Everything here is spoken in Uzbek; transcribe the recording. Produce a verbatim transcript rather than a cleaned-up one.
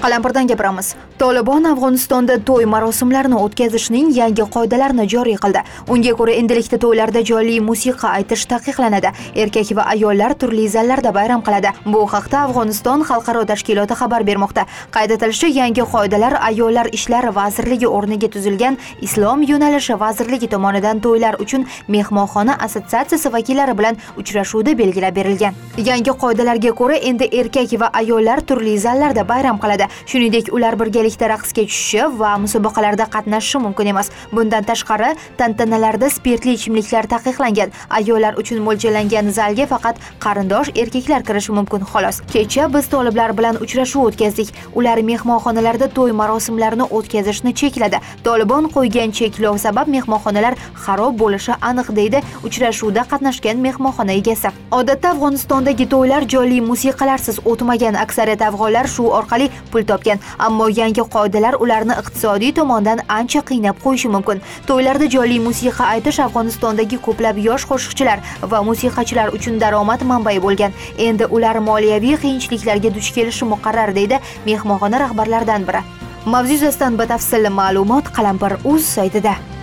Qalampirdan gapiramiz. Tolibon Afg'onistonda to'y marosimlarini o'tkazishning yangi qoidalarini joriy qildi. Unga ko'ra, endilikda to'ylarda jonli musiqa aytish taqiqlanadi. Erkak va ayollar turli zallarda bayram qiladi. Bu haqda Afg'oniston xalqaro tashkiloti xabar bermoqda. Qayd etilishicha, yangi qoidalar Ayollar ishlari vazirligi o'rniga tuzilgan Islom yo'nalishi vazirligi tomonidan to'ylar uchun mehmonxona assotsiatsiyasi vakillari bilan uchrashuvda belgilab berilgan. Yangi qoidalarga ko'ra, endi erkak va ayollar turli zallarda bayram qiladi. Shuningdek, ular birgalikda raqsga tushishi va musobaqalarda qatnashishi mumkin emas. Bundan tashqari, tantanalarda spirtli ichimliklar taqiqlangan. Ayollar uchun mo'ljallangan zalga faqat qarindosh erkaklar kirishi mumkin xolos. Kecha biz toliblar bilan uchrashuv o'tkazdik. Ular mehmonxonalarda to'y marosimlarini o'tkazishni chekladi. Tolibon qo'ygan cheklov sabab mehmonxonalar xarob bo'lishi aniq, deydi uchrashuvda qatnashgan mehmonxona egasi. Odatda Afg'onistondagi to'ylar jonli musiqalarsiz o'tmagan. Aksariyat afg'onlar shu orqali pul topgan, ammo yangi qoidalar ularni iqtisodiy tomondan ancha qiynab qo'yishi mumkin. To'ylarda jonli musiqa aytish Afg'onistondagi ko'plab yosh qo'shiqchilar va musiqachilar uchun daromad manbai bo'lgan. Endi ular moliyaviy qiyinchiliklarga duch kelishi muqarrar, deydi mehmonxona rahbarlaridan biri. Mavzu yuzasidan batafsil ma'lumot Qalampir.uz saytida.